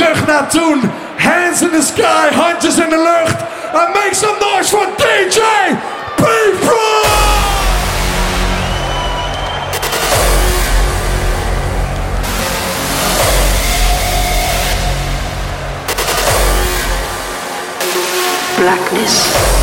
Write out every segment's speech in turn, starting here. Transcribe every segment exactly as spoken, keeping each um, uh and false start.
terug naar toen. Hands in the sky, handjes in de lucht. And make some noise for D J P-Pro! Blackness.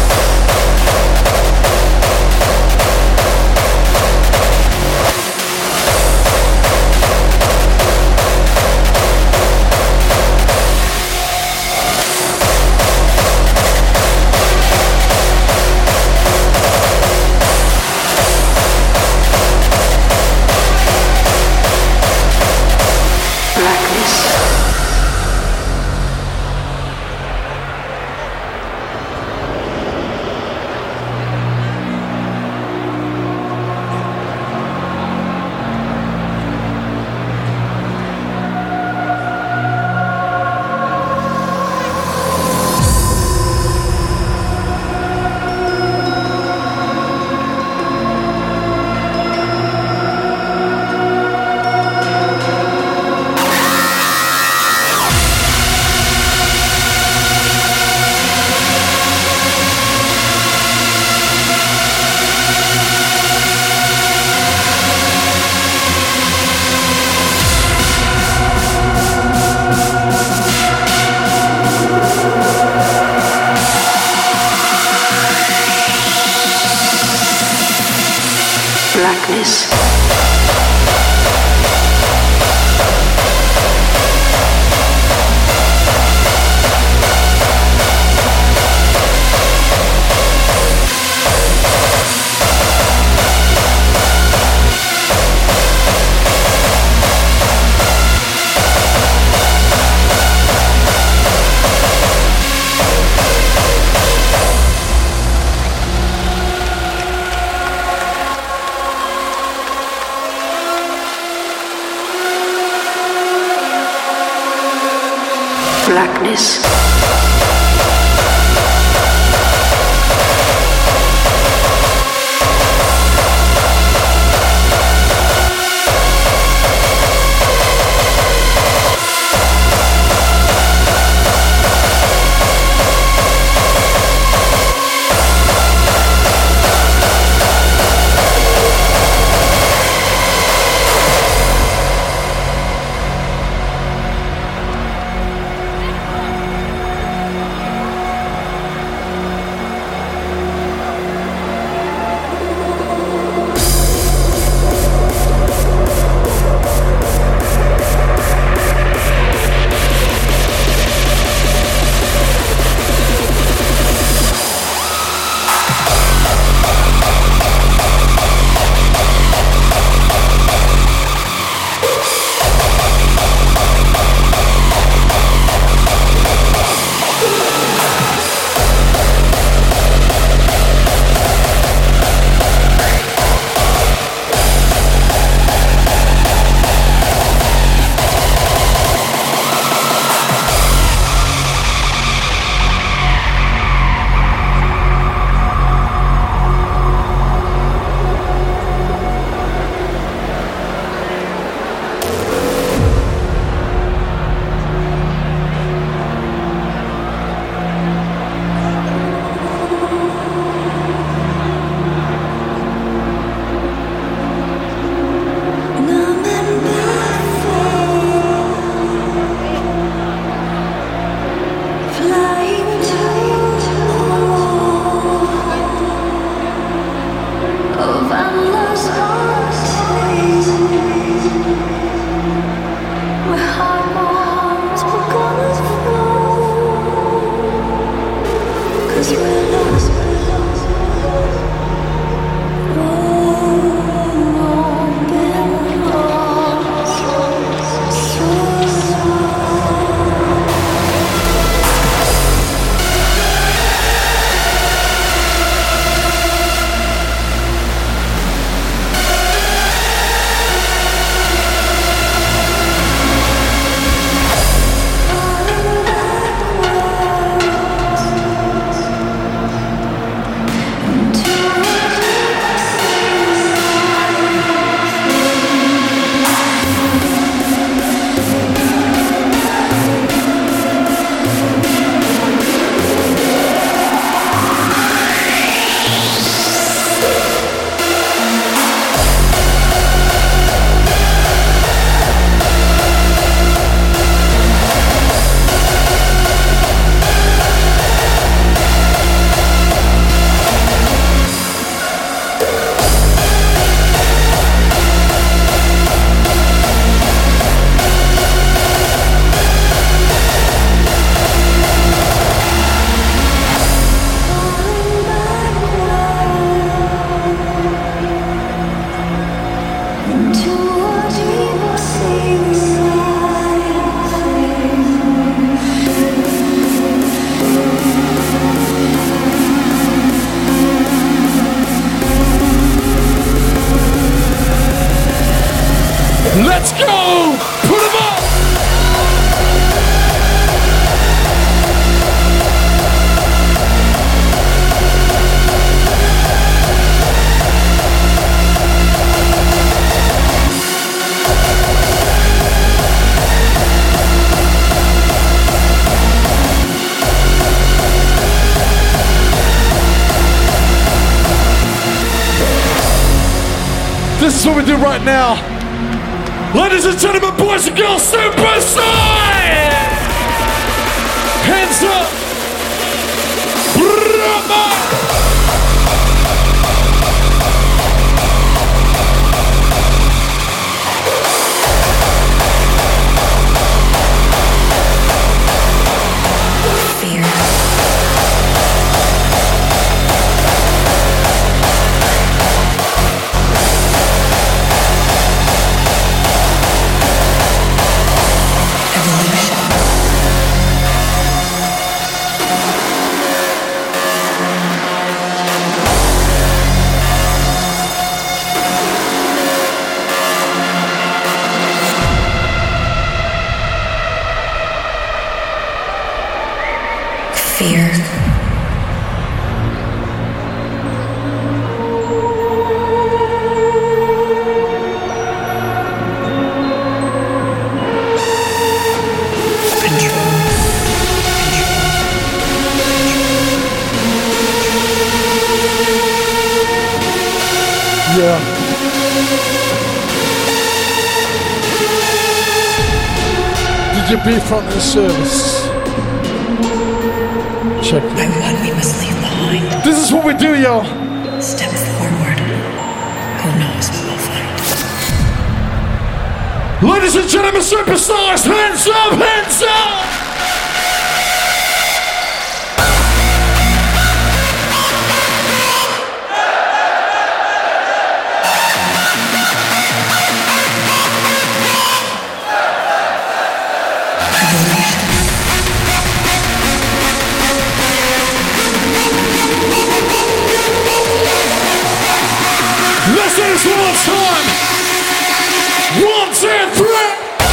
Blackness. Blackness. is what we do right now. Ladies and gentlemen, boys and girls, Superstar! Hands up! Brahma! Fear. Yeah. Did you be front of the service? Check. By what we must leave behind. This is what we do, yo. Step forward. Who knows what we'll find. Ladies and gentlemen, superstars, hands up, hands up! Let's do this one more time. One, two, three.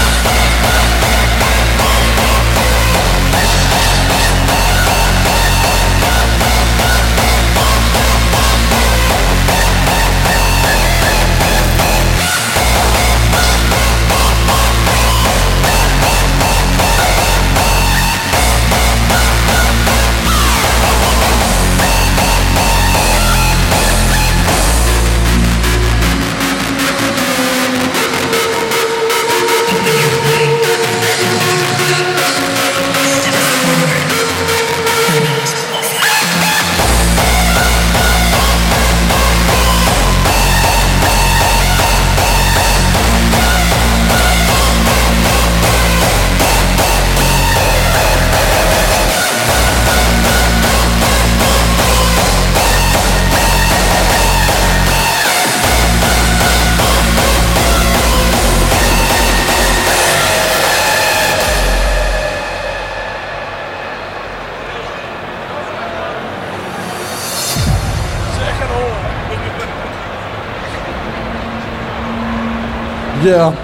Yeah.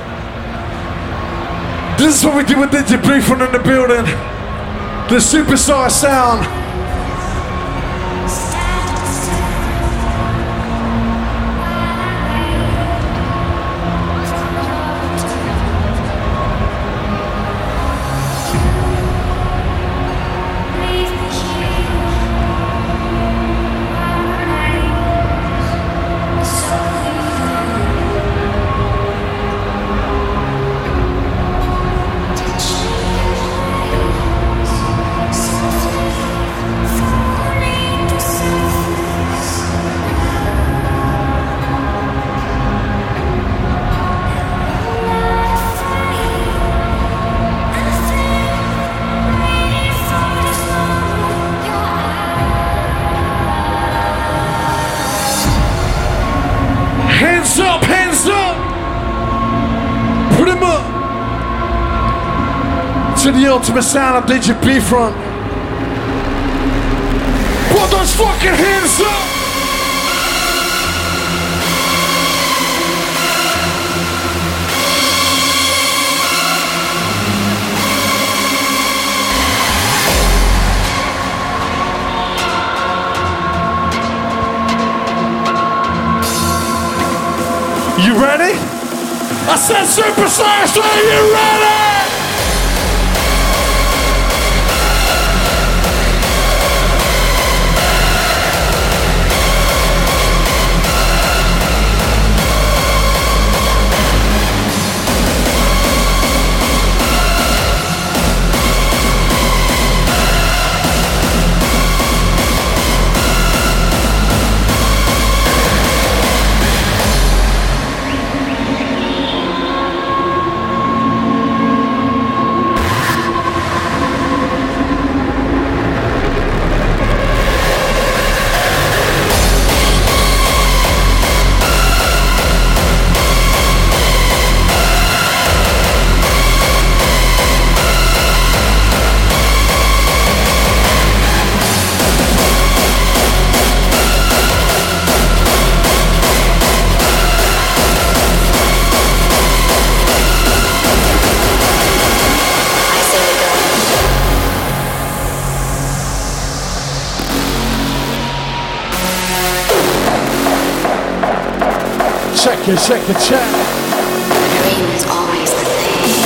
This is what we do with the debris from in the building. The superstar sound. Hands up, hands up! Put them up! To the ultimate sound of D J B-Front. Put those fucking hands up! You ready? I said superstars, are you ready? Okay, check the chat. The dream is always the same.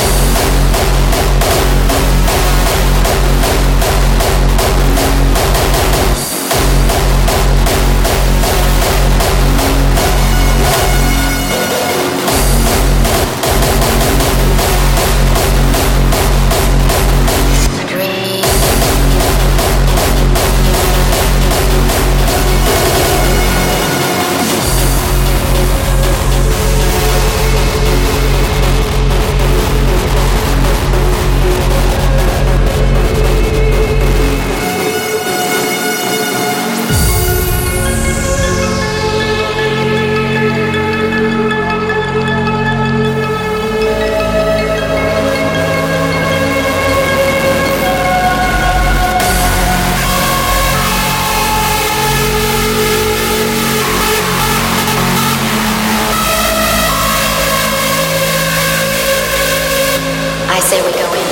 I say we go in.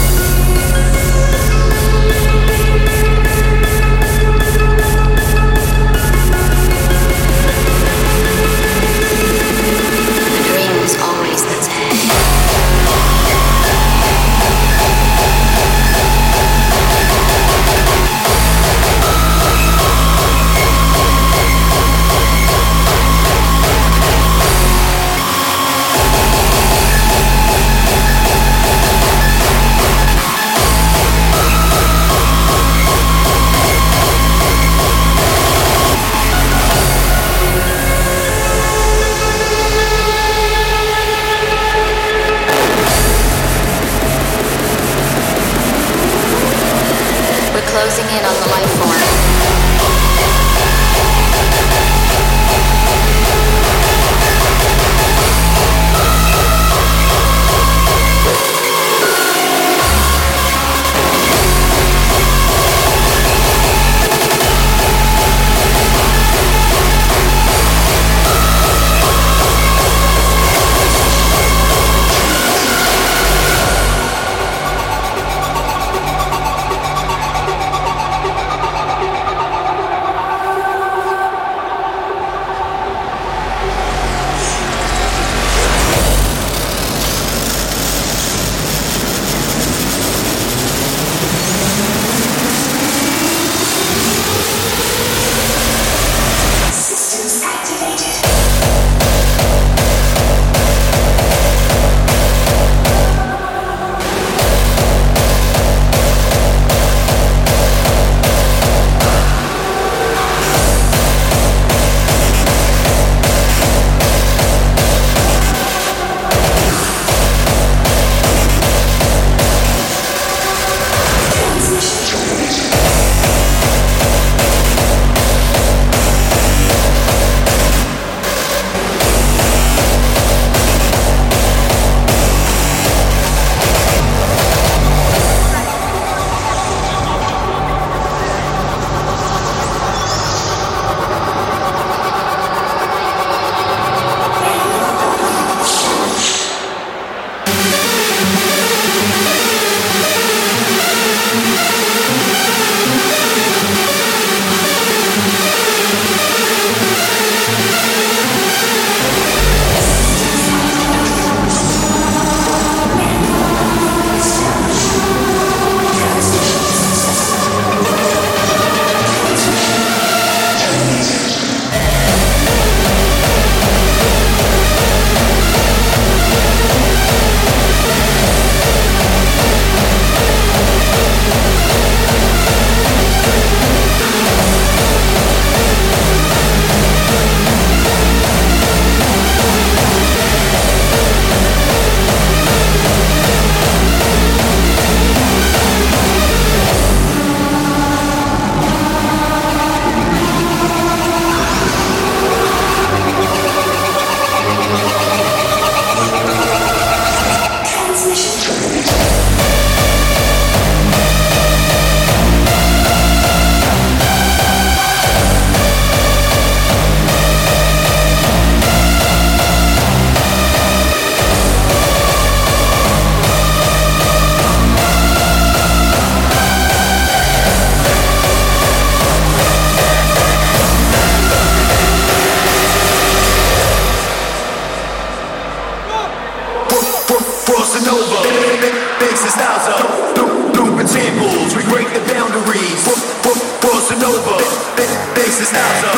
The dream is always the same. Closing in on the life form. Schnauze,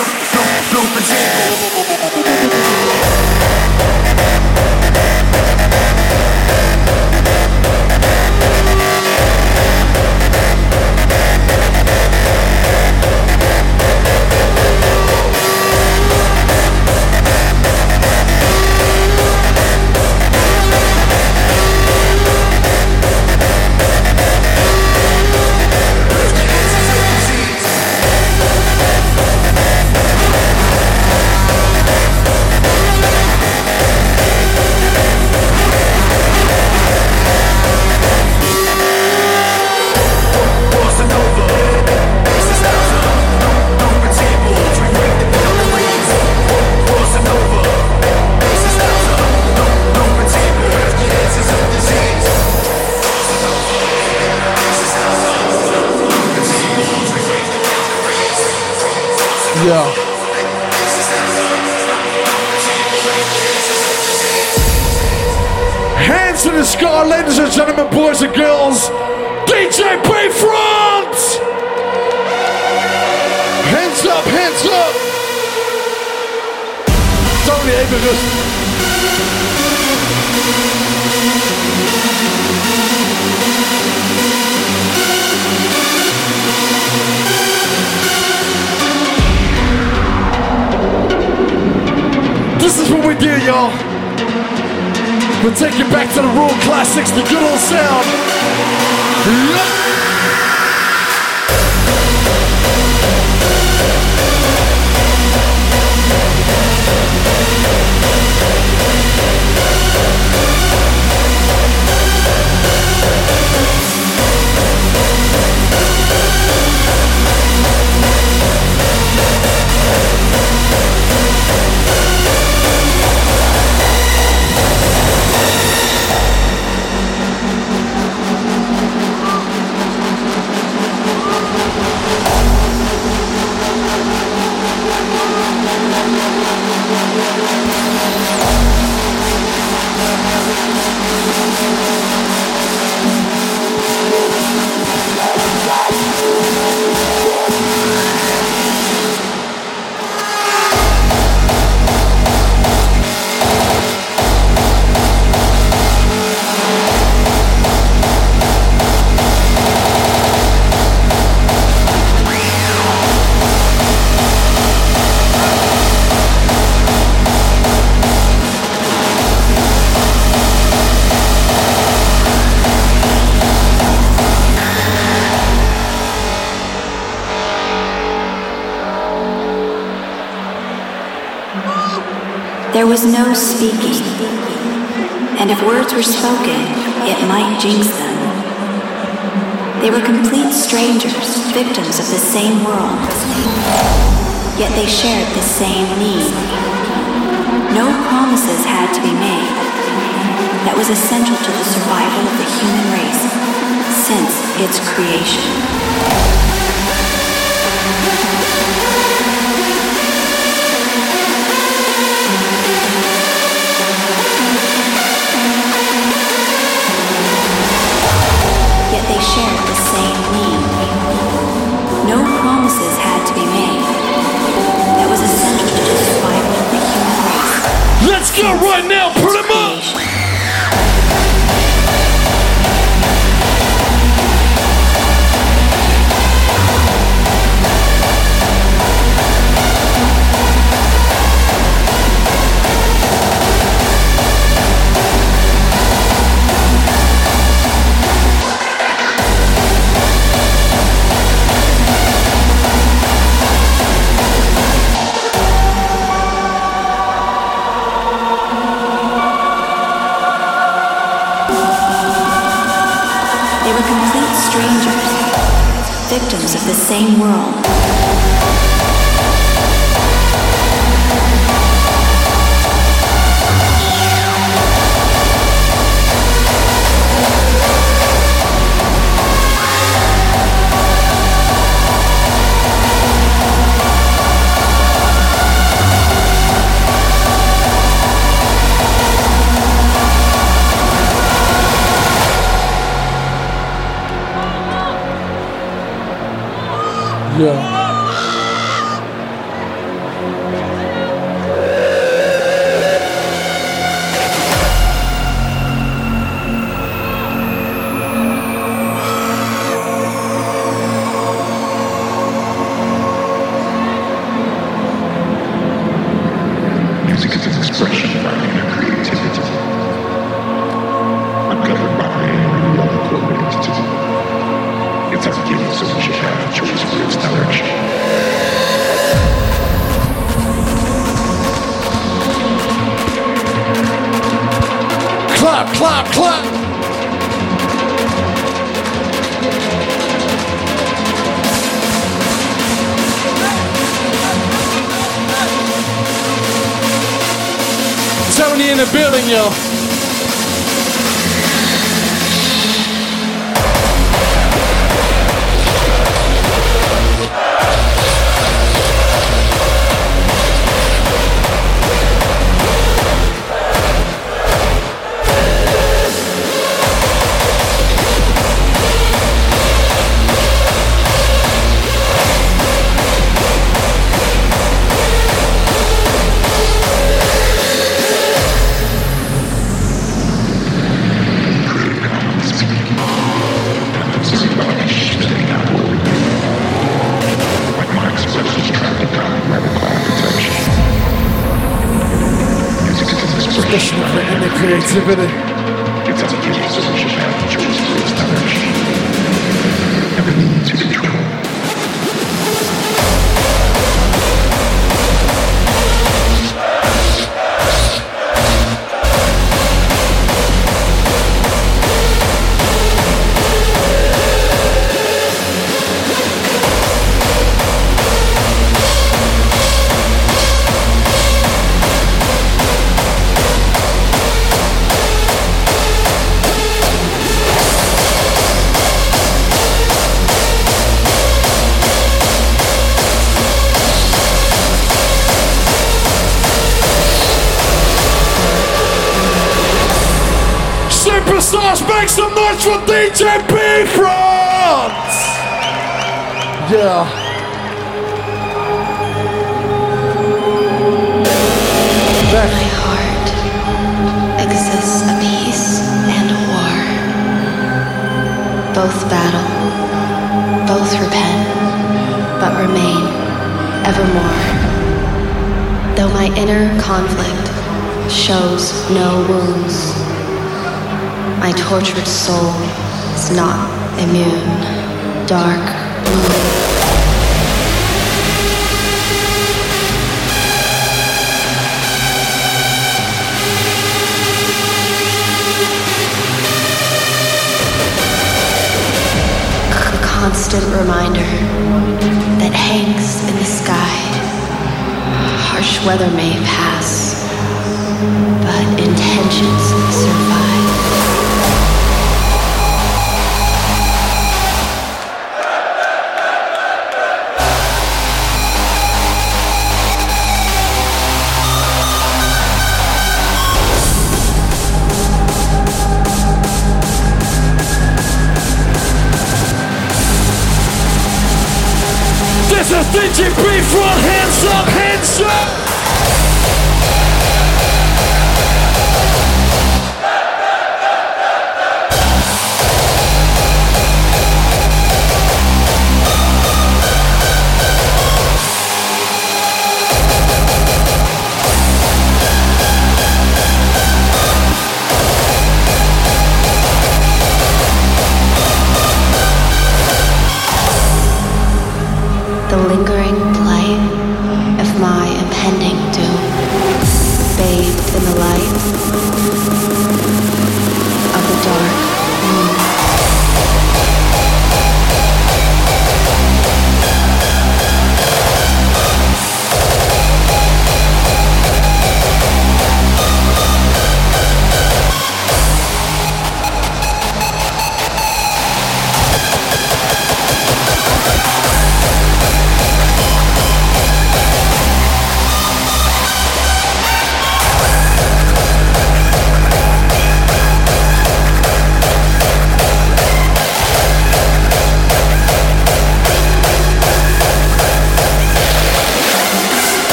Yeah. Hands in the sky, ladies and gentlemen, boys and girls. D J Bayfront! Hands up, hands up! Sorry, even rustig. This is what we do, y'all. We'll take you back to the raw classics, the good old sound. Yep. There was no speaking, and if words were spoken, it might jinx them. They were complete strangers, victims of the same world, yet they shared the same need. No promises had to be made. That was essential to the survival of the human race since its creation. They shared the same need. No promises had to be made. That was essential to the survival of the human race. Let's go right now, put him up! Victims of the same world. Yeah. It's up to you, so we should have a choice for its direction. Clap, clap, clap! Tony in the building, yo. And the creativity. It's up to you, so we should have a choice for its direction. Everything needs control. Superstars, make some noise for D J B-Front! Yeah. In my heart exists a peace and a war. Both battle, both repent, but remain evermore. Though my inner conflict shows no wounds, my tortured soul is not immune. Dark moon. A constant reminder that hangs in the sky. Harsh weather may pass, but intentions survive. This is D J B-Front, hands up, hands up! The lingering plight of my impending doom, bathed in the light of the dark moon.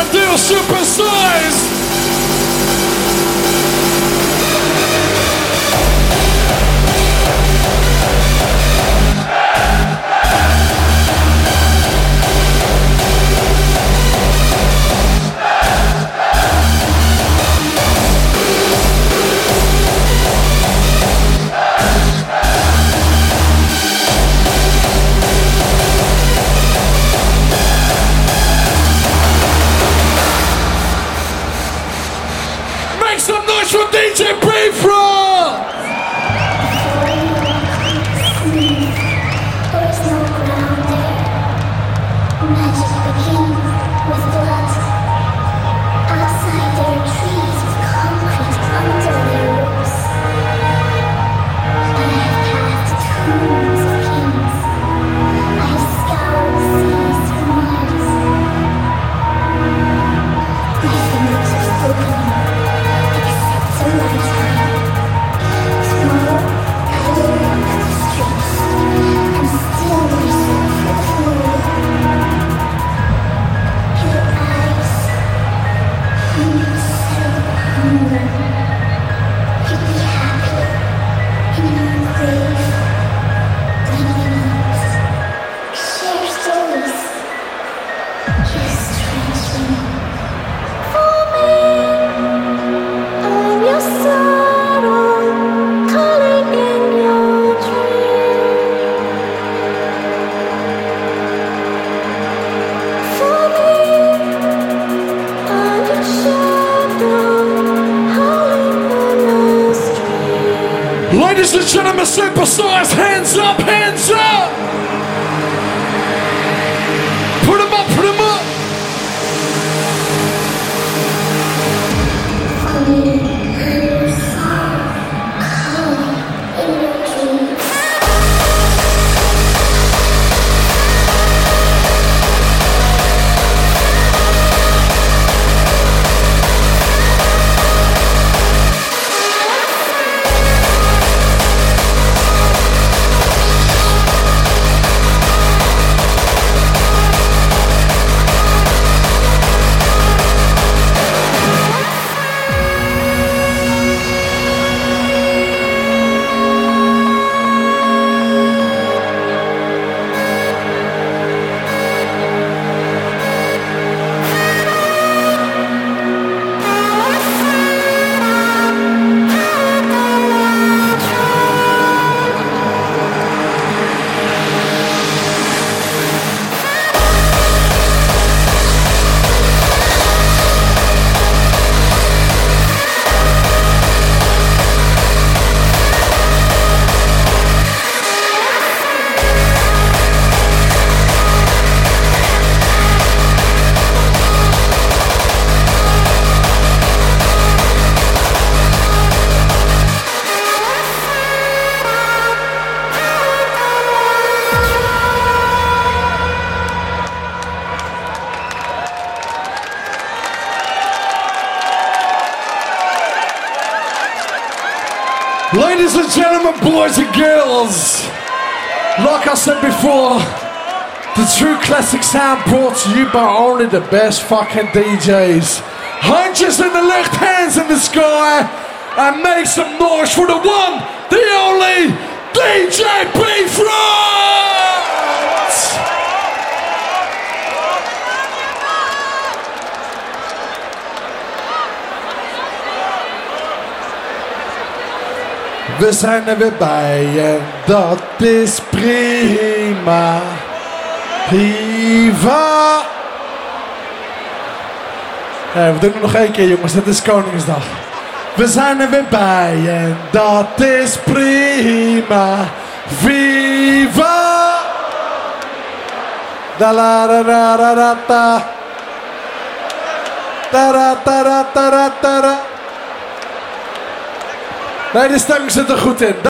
Deal Supersized. Some noise from D J Pre-Frog! Ladies and gentlemen, superstars, hands up, hands up! Put them up, put them up! Ladies and gentlemen, boys and girls, like I said before, the true classic sound brought to you by only the best fucking D Js. Hunches in the left, hands in the sky, and make some noise for the one, the only D J Pre-Frog! We zijn er weer bij en dat is prima. Viva! Ja, we doen het nog één keer jongens, het is Koningsdag. We zijn er weer bij en dat is prima. Viva! Da la da da da da da. Da da da da da da da. Nee, de stemming zit er goed in.